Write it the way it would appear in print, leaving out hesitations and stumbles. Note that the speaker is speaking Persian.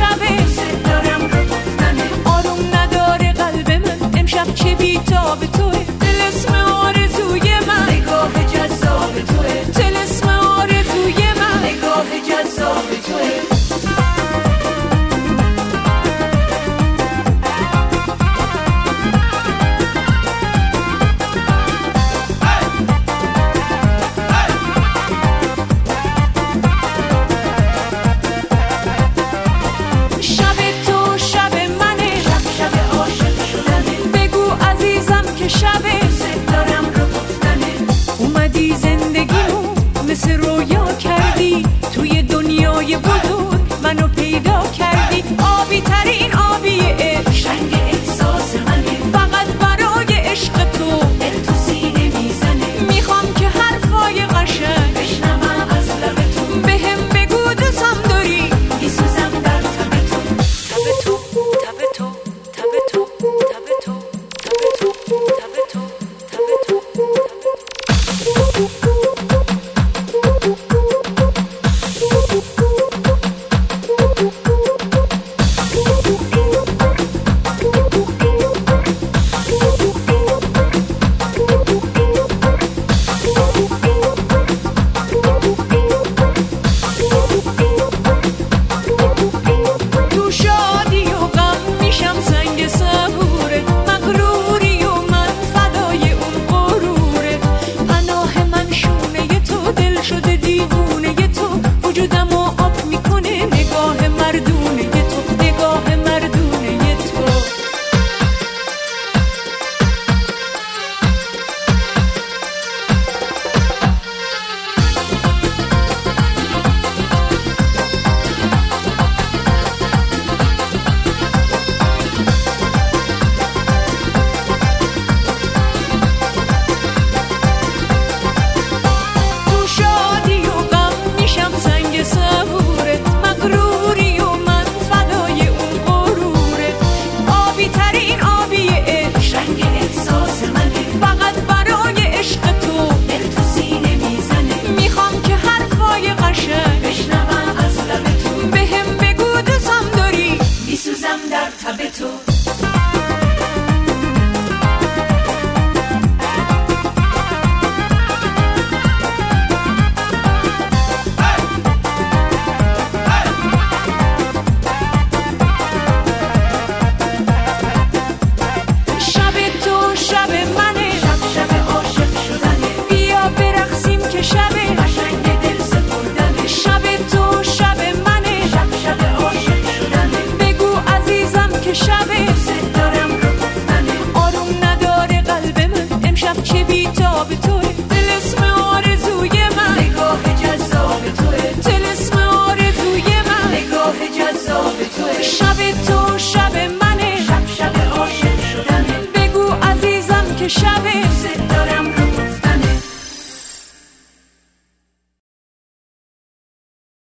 شبه دوست دارم رو گفتنه. آروم نداره قلب من امشب چه بی‌تاب توه. طلسم آرزوی من نگاه جذاب توه. طلسم آرزوی من نگاه جذاب توه. مثل رویا کردی توی دنیای بزرگ منو پیدا کردی. آبی ترین آبی عشق رنگ احساس منه. فقط برای عشق تو دل تو سینه میزنه. میخوام که حرفای قشنگ بشنوم از لب تو. بهم بگو دوستم داری میسوزم در تب تو. تب تو تب تو تب تو تب تو تب تو تب تو تب تو. چه بی‌تاب توه. طلسم آرزوی من نگاه جذاب توه. طلسم آرزوی من نگاه جذاب توه. شب تو شب منه. شب عاشق شدنه. بگو عزیزم که شب